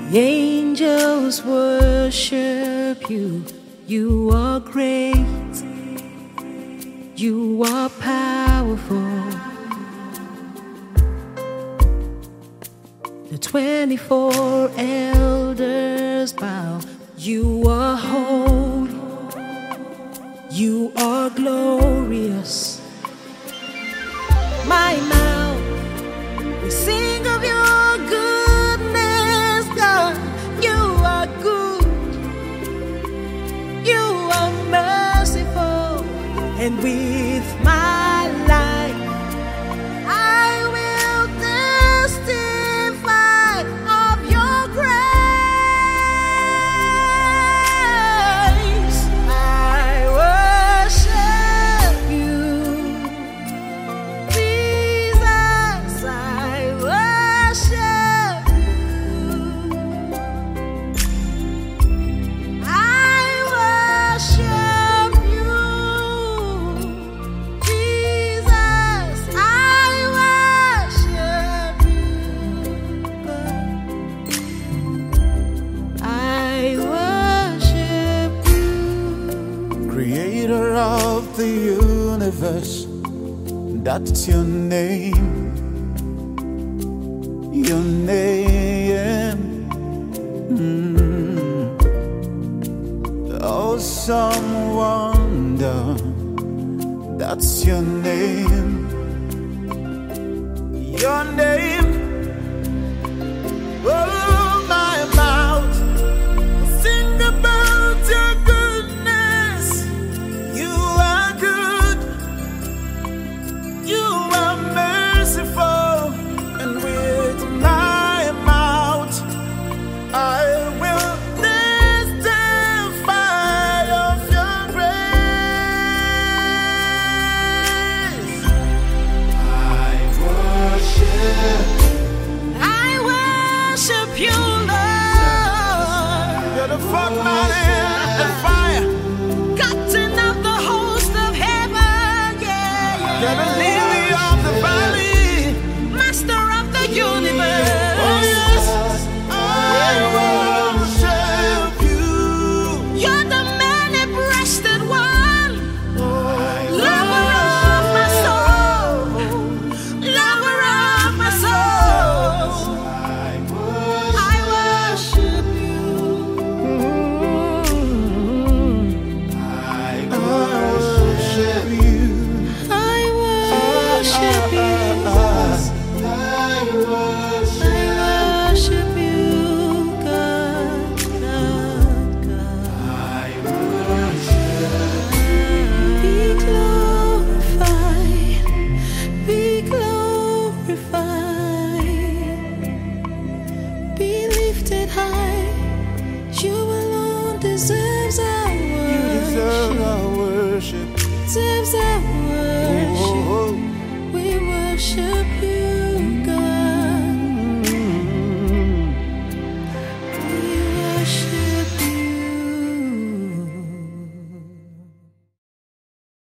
The angels worship you. You are great. You are powerful. The 24 elders bow. You are holy. You are glorious. My mouth will sing of your goodness, God. You are good. You are merciful. And with my life, I will testify of your grace. I worship you, Jesus. I worship you. I worship you, Jesus. I worship you. I worship you. Creator of the universe, that's your name. Your name. Awesome wonder, that's your name. Your name. Oh, my mouth will sing about your goodness. You are good. You are merciful. And with my mouth, I will testify of your grace. I worship. I worship you, Lord. You're the fuck man and fire. Captain of the host of heaven, yeah, You're the yeah. lily of the valley. Master of the universe. Oh yes, I worship you. You're the many-breasted one. Lover of my soul. Lover of my soul. I worship you. I worship you. I worship you. I worship